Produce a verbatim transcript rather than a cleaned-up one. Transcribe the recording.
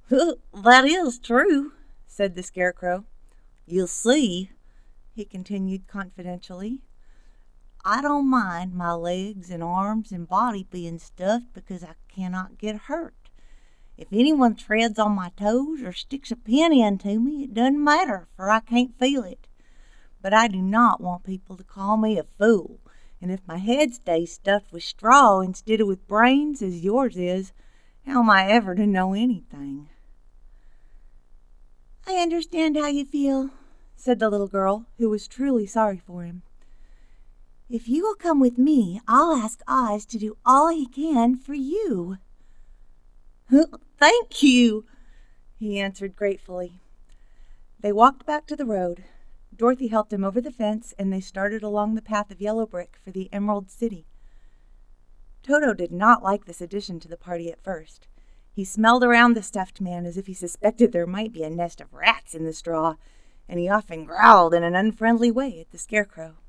"That is true," said the Scarecrow. "You see," he continued confidentially, "I don't mind my legs and arms and body being stuffed because I cannot get hurt. If anyone treads on my toes or sticks a pin into me, it doesn't matter, for I can't feel it. But I do not want people to call me a fool, and if my head stays stuffed with straw instead of with brains, as yours is, how am I ever to know anything?" "I understand how you feel," said the little girl, who was truly sorry for him. "If you will come with me, I'll ask Oz to do all he can for you." "Thank you," he answered gratefully. They walked back to the road. Dorothy helped him over the fence, and they started along the path of yellow brick for the Emerald City. Toto did not like this addition to the party at first. He smelled around the stuffed man as if he suspected there might be a nest of rats in the straw, and he often growled in an unfriendly way at the Scarecrow.